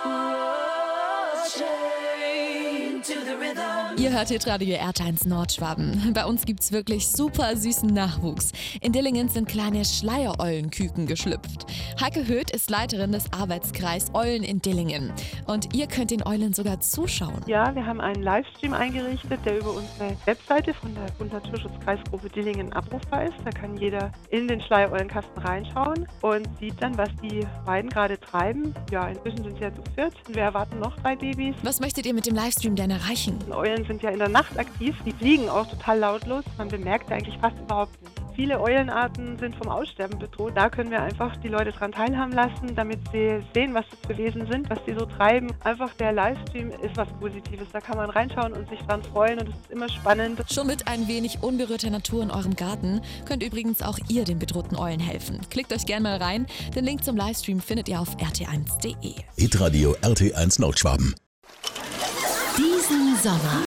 Ihr hört Hitradio R1 Nordschwaben. Bei uns gibt's wirklich super süßen Nachwuchs. In Dillingen sind kleine Schleiereulenküken geschlüpft. Heike Höth ist Leiterin des Arbeitskreis Eulen in Dillingen. Und ihr könnt den Eulen sogar zuschauen. Ja, wir haben einen Livestream eingerichtet, der über unsere Webseite von der Bund Naturschutzkreisgruppe Dillingen abrufbar ist. Da kann jeder in den Schleiereulenkasten reinschauen und sieht dann, was die beiden gerade treiben. Ja, inzwischen sind sie ja zu viert. Wir erwarten noch 3 Babys. Was möchtet ihr mit dem Livestream denn erreichen? Eulen sind ja in der Nacht aktiv, die fliegen auch total lautlos. Man bemerkt eigentlich fast überhaupt nicht. Viele Eulenarten sind vom Aussterben bedroht. Da können wir einfach die Leute daran teilhaben lassen, damit sie sehen, was das für Wesen sind, was die so treiben. Einfach der Livestream ist was Positives. Da kann man reinschauen und sich dran freuen und es ist immer spannend. Schon mit ein wenig unberührter Natur in eurem Garten könnt übrigens auch ihr den bedrohten Eulen helfen. Klickt euch gerne mal rein. Den Link zum Livestream findet ihr auf rt1.de. Hitradio RT1 Nordschwaben. Diesen Sommer